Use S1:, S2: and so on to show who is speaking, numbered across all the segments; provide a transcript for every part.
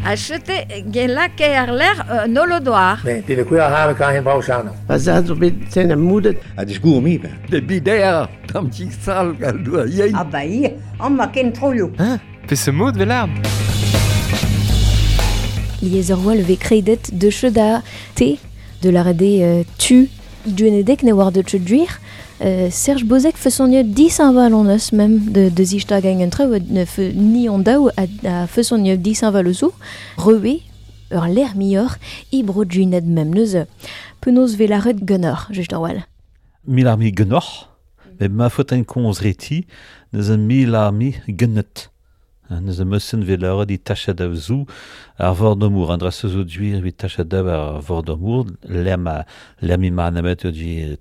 S1: Achete gela l'air nolodoar.
S2: Nee, die de koeien halen kan geen bouw zijn.
S3: Was dat zo beetje een moeder?
S4: Het is goed om hier.
S5: De bidea, tam sal galdoa yen.
S6: Ah bah hier, on m'a ken trollo.
S7: Hein? Pisse mood velarn.
S8: Liezerwal ve kredet de cheda te de la rede tu duenedek ne war de tchuduir. Serge Bozek fait son mieux 10 inval en os même de zishta gangentre ni on dao a fait son mieux 10 inval osu rewe l'air meilleur ibro juned même neuze penos velaret gunner juste wal
S9: Milarmi gunner mais ma faute en consreti neuze milarmi gunnet neuze mussen velaret di tachadav zu ar vordomour andra sezo duir vi tachadav ar vordomour lermi manamet di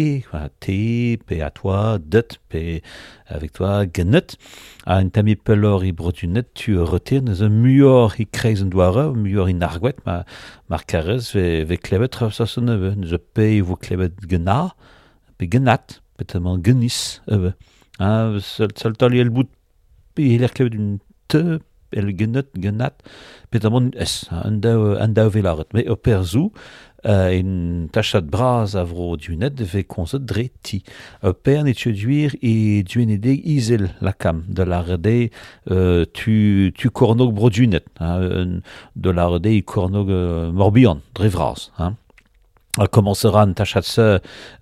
S9: T, P à toi, dut, P avec toi, genut. A un tami pelor i brotunet, tu retires, neuze muor i kreizen doare, muor i nargwet, ma karez ve klebet sa son neuve. Neuze P vo klebet genar, pe genat, petement genis, euve. Seul tali el bout, pe il klebet un te, el genut, genat, petement S, un dao velaret. Mais au perzou, in tachat braz avro dunet ve konzet dre ti. Per ne tchuduir e duenedeg izel la kam de la rede tu kornog bro dunet. De la rede i kornog morbihan, dre vraz. Elle commencera en tachat se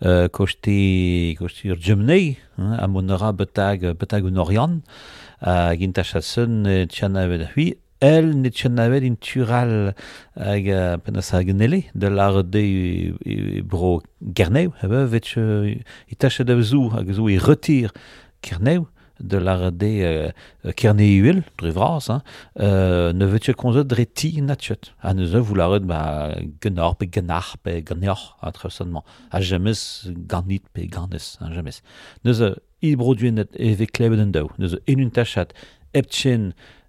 S9: koshti ur djemnei, a monera betag un orian, gin tachat se ne tchanavet hui, elle ne tchanavet in tural hag penas hagnele de la de bro gerneu vet i tachat av zou hag zou i retire kerneu de la de kerneuel dre vraz ne vet konzet dre ti natchet a neuze voularet genor pe genar pe genior a trefsonnement a jamais ganit pe ganes jamais neuze i bro duenet e ve klebet en dao neuze en un tachat eptchen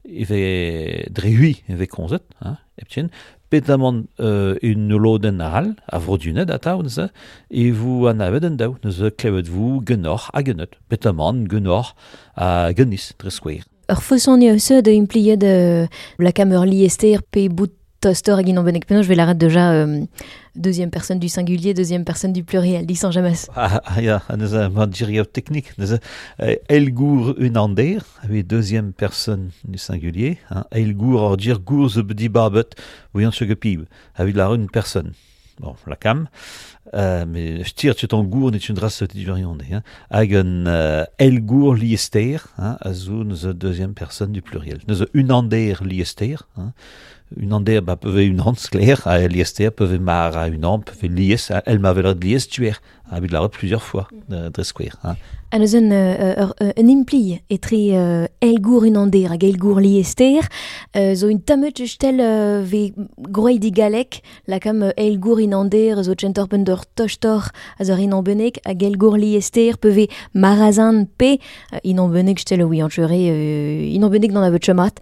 S9: ve dre hui ve konzet eptchen petamant un loden aral a vrodunet a taounze e vous an avet en dao neuze klebet vous genor a genet petamant genor a genis dre skouer.
S8: Ur fosson se de implié de la camer liester pe bout toaster agin en benek je vais l'arrêter déjà deuxième personne du singulier, deuxième personne du pluriel, dit sans jamais.
S9: Ja, neuze ma dirio technique, neuze elgour un ander, avec deuxième personne du singulier, elgour or dire gour ze bedi babet, voyant ce que pib, avec la une personne. Bon, la cam, mais je tire tu ton gour n'est une race de variante, hag un elgour liester, azou neuze deuxième personne du pluriel. Neuze un ander liester, une ander peut une hand clair à liester peut mar à une ampe peut lies elle m'avait lies tuer avec la plusieurs fois de square
S8: Aneuzen un impli etri elgour un ander hag elgour liester zo un tamet stel ve groei di galek la kam elgour in ander zo centorpen d'or tochtor az ar in benek hag elgour liester peut ve marazan pe in benek stel oui enchere in benek dans la chemat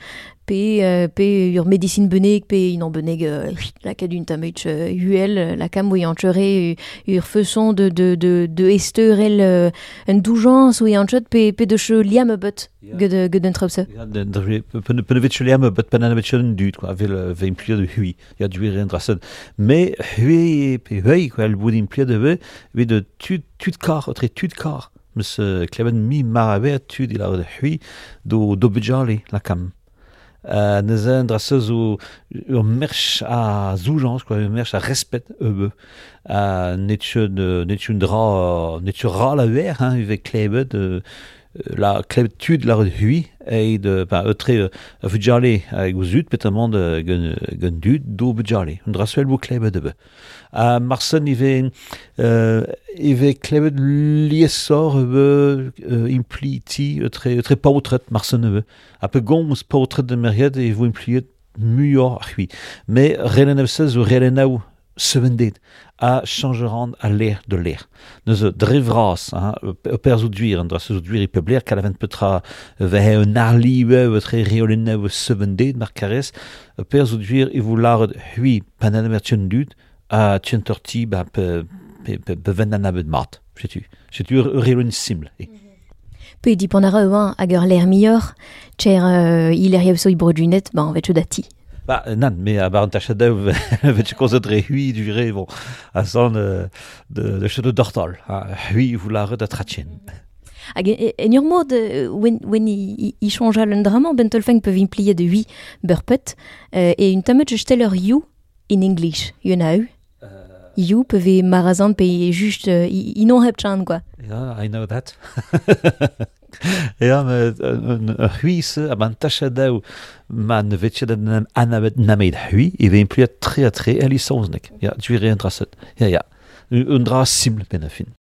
S8: pe ur médecine benek pe in benek la kadun tamet huel la kam oui enchere ur feuson de esterel en dougeance oui enchet pe de che liam but geden tropse
S9: pe vet liam but penan vet chen dut quoi ve implié de hui ya duir en drasen mais hui pe hui quoi el bout implié de ve de tud car autre tud car Ms. Kleven mi maravet tud il a de hui do budjali la kam neuze en draseuz ur merch a zoujans, quoi, ur merch a respect ebe. Netchun ra la ver, uve klebet, la klebet tud la hui, de eutre vujale hag ouzut petamant gen dud do vujale. Un drasuel bo klebet ebe. Marsen ive klebet liesor ebe impliti eutre pautret marsen ebe. A pe gomz pautret de meriet e vo impliet muior hui. Mais relenevsez o relenau sevendet a changerand a l'air de l'air. Neuze drevras, perzo duir, an drasez o duir i pebler, kalavent petra vehe un arliwe, eutre reoleneu sevendet, mar karez, perzo duir e vo laret hui pananemer tchen dud, a tchen torti pe ven an abed mat. Setu ur reolen simple.
S8: Pe di pan a reu hag ur l'air meilleur, cher il er so i brodunet, vet dati.
S9: Ba, nan, me a bar an tachadao vet kozet re hui dure, bon, a zan de chede dortol, hui voulare da tratchen.
S8: Hag en ur mod, when I chanja l'endraman, bentolfeng peuvent implier de 8 burpet, et une tamet je steller you in English, you know. You peuvent marazan pe juste, I non heb chan, quoi.
S9: Yeah, I know that. Ja, me huise a ban tachadao man vetje da named hui, e ve implier tre a lisonsnek. Ja, dure an draset. Ja, un dra simple ben a fin.